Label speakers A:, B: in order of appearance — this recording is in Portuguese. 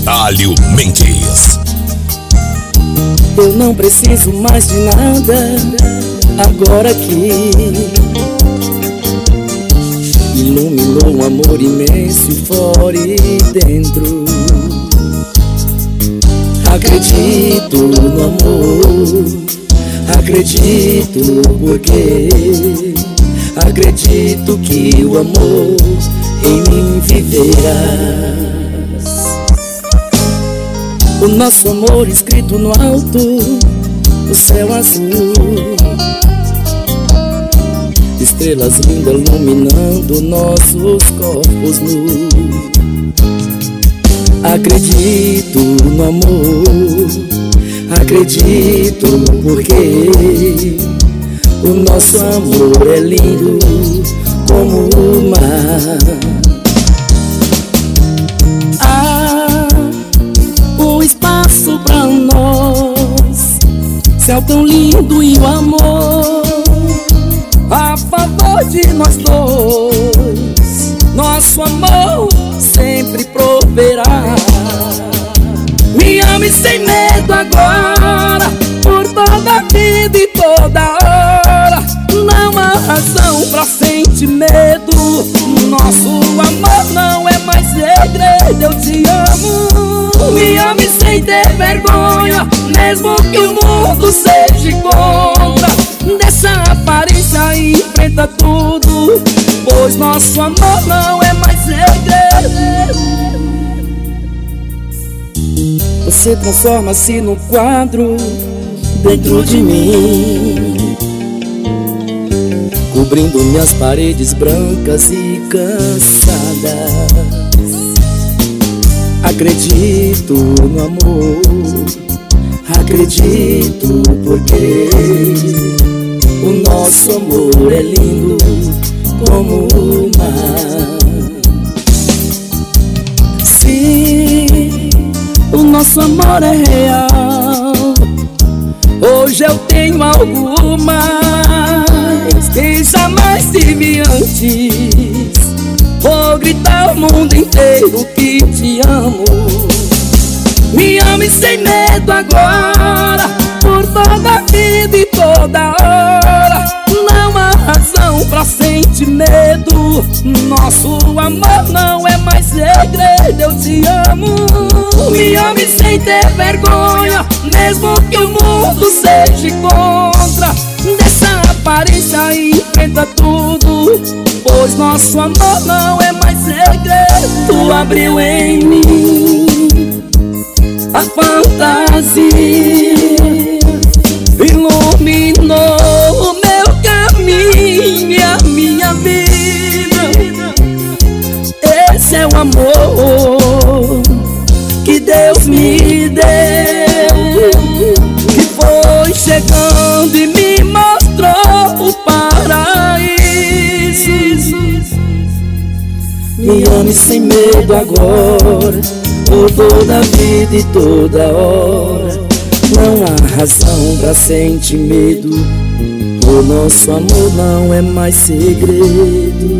A: Dálio Mendes.
B: Eu não preciso mais de nada agora que iluminou um amor imenso fora e dentro. Acredito no amor, acredito porque acredito que o amor em mim viverás. O nosso amor escrito no alto do céu azul, estrelas lindas iluminando nossos corpos nus. Acredito no amor, acredito porque o nosso amor é lindo como o mar. Há o espaço pra nós, céu tão lindo e o amor a favor de nós dois. Nosso amor sempre proverá. Me ame sem medo agora, por toda a vida e toda hora. Não há razão pra sentir medo. Nosso amor não é mais segredo. Eu te amo. Me ame sem ter vergonha, mesmo que o mundo seja contra. Deixa a aparência e enfrenta tudo, pois nosso amor não é mais segredo. Você transforma-se no quadro dentro de mim, cobrindo minhas paredes brancas e cansadas. Acredito no amor, acredito porque o nosso amor é lindo como o mar. Se o nosso amor é real, hoje eu tenho algo mais que jamais tive antes. Vou gritar ao mundo inteiro que te amo. Me ame sem medo agora, por toda a vida e toda hora. Não há razão pra sentir medo. Nosso amor não é mais segredo. Eu te amo. Me ame sem ter vergonha, mesmo que o mundo seja contra. Deixa a aparência e enfrenta tudo, pois nosso amor não é mais segredo. Tu abriu em mim a fantasia, iluminou o meu caminho e a minha vida. Esse é o amor que Deus me deu, que foi chegando e me mostrou o paraíso. Me ame sem medo agora, por toda a vida e toda hora. Não há razão pra sentir medo, o nosso amor não é mais segredo.